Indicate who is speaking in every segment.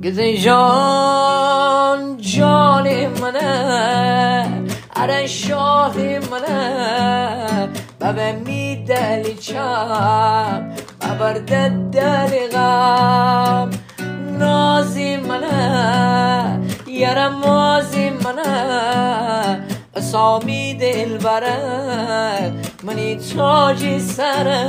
Speaker 1: گزه جان جان منه اره شاه منه بابا می دلی چم ببرده دلی غم نازی منه یاره مازی منه اسامی دل بره منی تاجی سره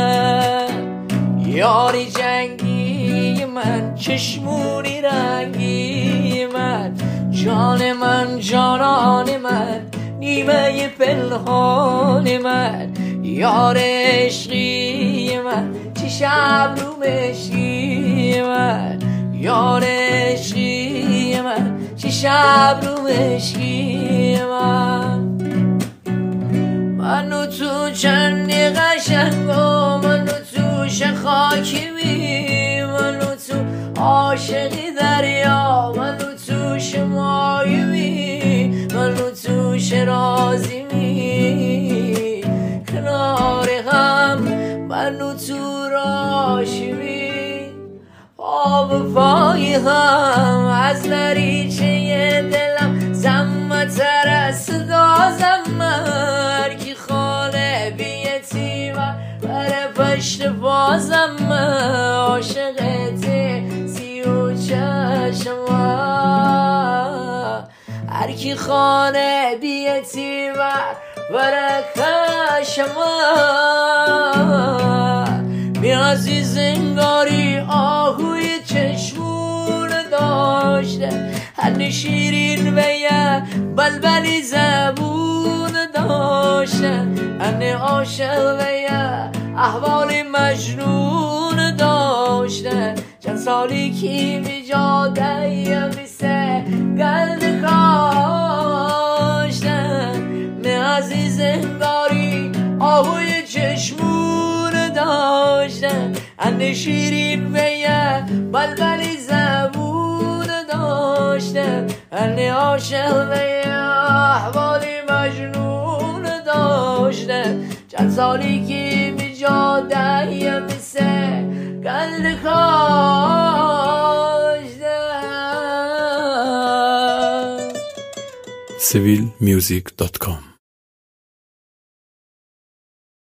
Speaker 1: یاری جنگی من چشمونی رنگی من جان من جانان من نیمه پنهان من یار عشقی من چی شب رو مشکی من یار عشقی من چی شب رو مشکی منو تو چندی قشنگ و منو توش خاکی می منو تو عاشقی دریا منو توش مایی می منو توش رازی می کنار هم منو تو راشی می آب پای هم از نریچه دلم زمتر از صدا زمر کی خاله بیتیمه بره پشت بازم عاشقتی سی و چشم هر کی خانه بیتیمه بره کشم می عزیز انگاری آهوی چشمون داشته هر شیرین و یه بلبلی زبون داشته هر عاشق و یه احوال مجنون داشته چند سالی که می جاده یه میسه گلد کاشته می عزیز انگاری آهوی چشمون داشته هر شیرین و یه بلبلی زبون داشته هر عاشق و یه احوالی مجنون داشته چند سالی که می جاده یه میسه گلد کاشته.
Speaker 2: civilmusic.com